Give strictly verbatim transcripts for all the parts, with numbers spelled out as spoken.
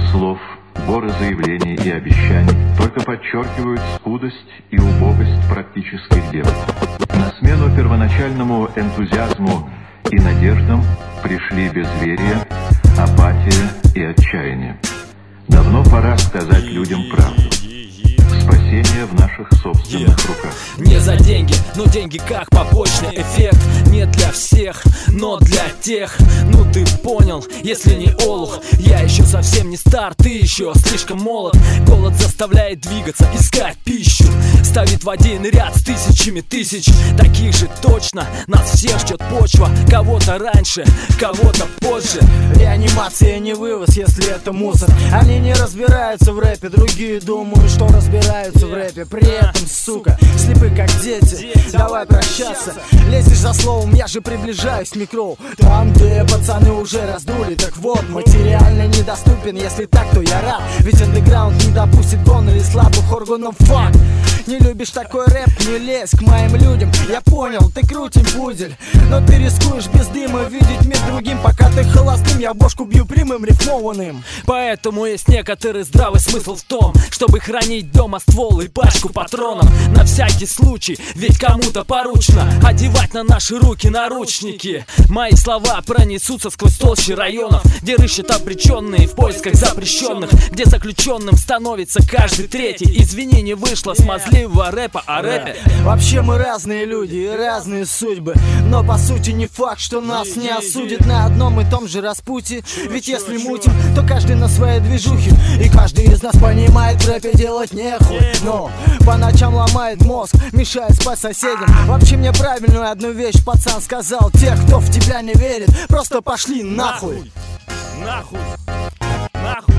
слов, горы заявлений и обещаний только подчеркивают скудость и убогость практических дел. На смену первоначальному энтузиазму и надеждам пришли безверие, апатия и отчаяние. Давно пора сказать людям правду. Спасение в наших собственных руках. Не за деньги, но деньги как побочный эффект. Не для всех, но для тех. Ну ты понял, если не олух. Я еще совсем не стар, ты еще слишком молод. Голод заставляет двигаться, искать пищу. Ставит в один ряд с тысячами тысяч таких же точно. Нас всех ждет почва. Кого-то раньше, кого-то позже. Реанимация не вывоз, если это мусор. Они не разбираются в рэпе, другие думают, что разбираются в рэпе. При этом, сука, слепы как дети. Давай прощаться. Лезешь за словом, я же приближаюсь к микро. Там, где пацаны уже раздули. Так вот, материально недоступен. Если так, то я рад. Ведь андеграунд не допустит гон или слабых органов. Факт. Не любишь такой рэп, не лезь к моим людям. Я понял, ты крутень пудель, но ты рискуешь без дыма видеть мир другим. Пока ты холостым, я бошку бью прямым рифмованным. Поэтому есть некоторый здравый смысл в том, чтобы хранить дома ствол и пачку патронов. На всякий случай, ведь кому-то поручено одевать на наши руки наручники. Мои слова пронесутся сквозь толщи районов, где рыщут обреченные в поисках запрещенных, где заключенным становится каждый третий. Извини, не вышло смазливого рэпа о рэпе. Вообще мы разные люди и разные судьбы, но по сути не факт, что нас не осудят на одном и том же распутье. Ведь если мутим, то каждый на своей движухе, и каждый из нас понимает, в рэпе делать нехуй. Но по ночам ломает мозг, мешает спать соседям. Вообще мне правильную одну вещь пацан сказал: те, кто в тебя не верит, просто пошли нахуй. Нахуй, нахуй,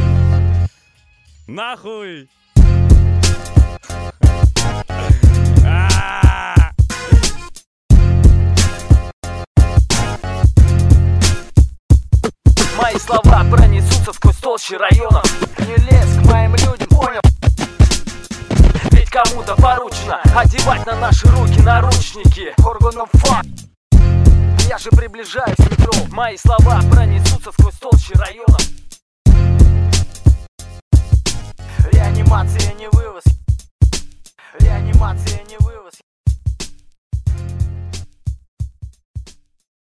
нахуй. Мои слова пронесутся сквозь толщи районов. Не лезь к моим людям, понял? Ведь кому-то поручено одевать на наши руки наручники. Органов факт. Я же приближаюсь к метро. Мои слова пронесутся сквозь толщи районов. Реанимация не вы.